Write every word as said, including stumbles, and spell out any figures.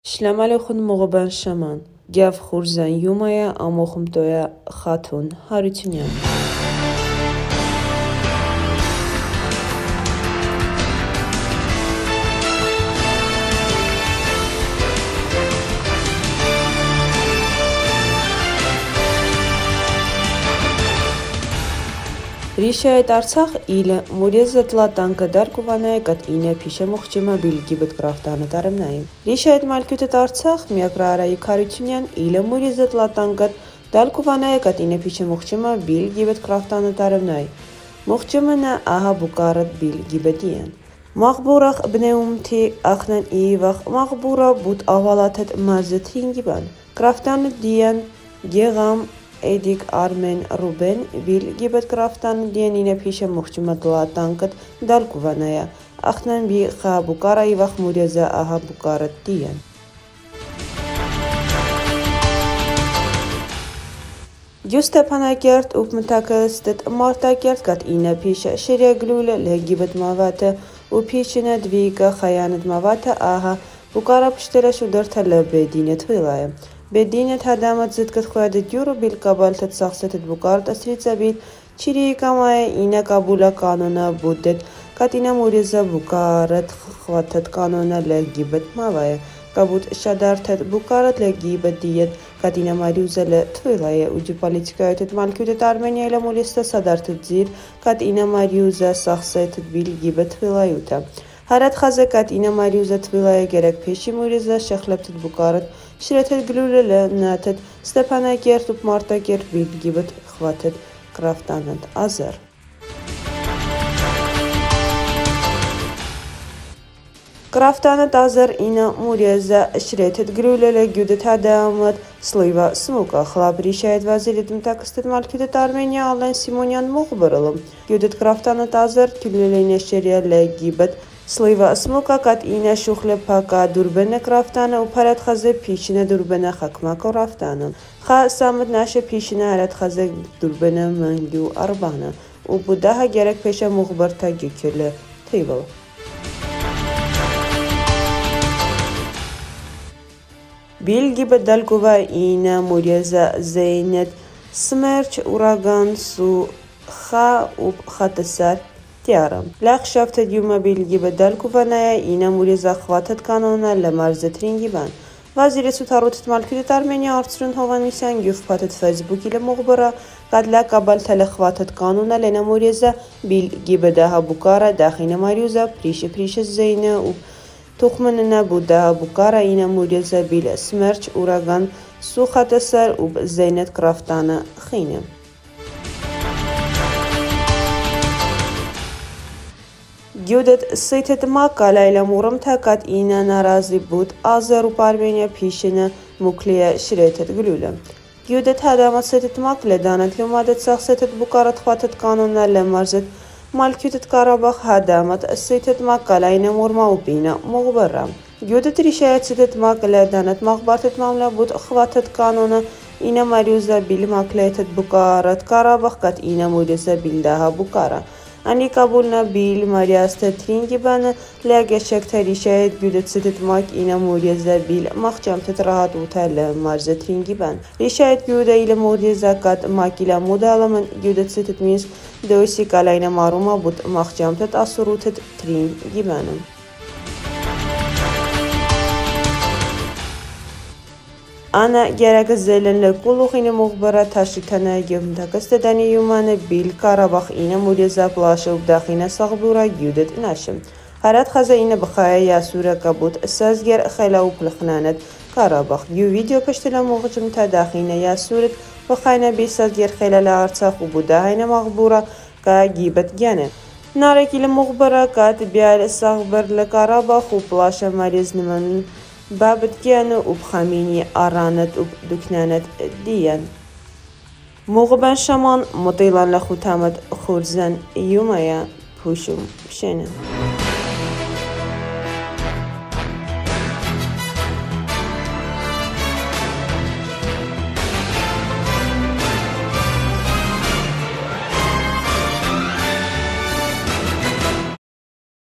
Շլամալեխուն մողոբան շաման, գյավ խուրզան յումայա ամոխումտոյա խաթուն հարությունյան։ Ришает Арцах или Муреза Тлатанка Даркуваная, кат ине пише мухчима билги бит крафтана таремнаим. Ришает Малькютет Арцах, миакрара и Каритюнян, или Муреза Тлатанка Даркуваная, кат ине пише мухчима билги бит крафтана таремнай. Мухчимана аха букарат билги бедиен. Махбурах бнеумти ахнан ивах, махбура бут авалатет мазет хингибан. Крафтана диен гегам Эдик Армен Рубен вил гибет крафтан диенине пише мухчима танкат далкуваная. Ахнан би ха букара и вах муреза аха букарат диен. Дюстепанакерт упмтакестет мартакерт кат ине пише шереглюле легибет мавате упичина двига хаянет мавате аха букара пштера шудер талебе дине твилая. Бединет хадамат зиткат хуяде дюру бил кабалтет сахсетет букарт асрицабит чири камая ина кабула канона будет катина муреза букарат хватет канона легибет мавая кабут шадартет букарат легибет диет катина мариуза ле твилая уджи политикаетет малкютет Армения ле мулиста садартет зир катина мариуза сахсетет бил гибет твилаюта Հարատ խազեկատ ինը մարյուզը թվիլայը գերեք պեշի մուրիզը շեղլեպտիտ բուկարըտ, շիրեթետ գլուլել է նատետ, ստեպանակերտ ուպ մարտակերտ բիլգիվըտ խվատետ կրավտանըտ ազեր։ Կրավտանըտ ազեր ինը մուրիզը շիրեթետ գլուլել է գյուդետ հադամըտ սլույվա սմուկա, խլաբրիշայդ վազիրիտ մտակստետ մալքյուդետ Արմենիա ալեն Սիմոնյան մողբրըլում, գյուդետ կրավտանըտ ազեր կյուլել է շերիա լե գիբըտ Սլույվա սմուկա կատ ինը շուխլե պակա դուրբենը կրավտանը ու պարատ խազե պիշինը դուրբենը խակմակո ռավտանը։ Խա սամըտ նաշը պիշինը հարատ խազե դուրբենը մնգյու արբանը ու բուդահը գերեք պեշը մուղբրթա գյükülü թիվլ։ Bilgi bedalkuva ină mureză zeynet smерч ураган су ха уп хатасар Тиарам. Лях шафтет юма билги бедалкуваная инă мурезă хватет канона лемарзетринги-бан. Վազիրես ու թարոթիտ մալքիդետ Արմենիա արծրուն հովանիսյան գյուվ պատետ ֆեյսբուքի լը մողբıra կադլա կաբալ թելը խվատետ կանունը լենը մուրեզը բիլ գիբեդա հաբուկարա դախինը մարյուզա պրիշը պրիշը զեյնը ու թուխմննա բուդա հաբուկարա ինը մուրեզը բիլ սմերչ ուրագան սուխատեսար ու զեյնետ կրավտանը խինը Գյուդետ սեյթետ մակա լայլա մուրմ թակատ ինը նարազի բուդ ազեր ու Արմենիա պիշինը մուկլիա շիրեթետ գլուլը Գյուդետ հադամատ սեյթետ մակ լեդանետ լյումադետ սաղ սեյթետ բուկարատ խվատետ կանոննա լեմարզետ մալքյուտետ կարաբախ հադամատ սեյթետ մակա լայնը մուրմա ուպինը մողբıra Գյուդետ ռիշայետ սեյթետ մակ լեդանետ մաղբարտետ մամլա բուդ խվատետ կանոնը ինը մարյուզա բիլ մակլեյթետ բուկարատ կարաբախ կատ ինը մուրեզա բիլդահա բուկարա Ani kabulna bil mariaste tringibanı lageshekte rişayet güdetsetet mak ina muriyeze bil mahcamtet rahat utelle marze tringiban rişayet güde ile muriyeze kat mak ile mudalamın güdetsetet mis dösi kalayna maruma but mahcamtet asurutet tringibanı Ana gerek zelenle kuluğine muhbara taşıtana gümdakeste deneyumane bil Karabağ ine mureza plaşıp daxine sağbura güdet naşım. Harat xaza ine bxaya yasura kabut sazger xela uplxnanet Karabağ. Yu video piştila muğcım ta daxine yasuret bxayna bi sazger xela la artsaq u budahine mağbura ka gibet gene. Narek ile muhbara kat bial sağber le Karabağ u plaşa mariznman بابتگیان و بخامینی آرانت و دکنانت دیان. موقع شمان مطیلان لخوتامت خورزن یومیا پوشم شنه.